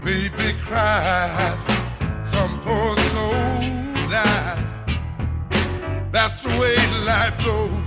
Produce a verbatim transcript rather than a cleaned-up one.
Baby cries, some poor soul dies. That's the way life goes.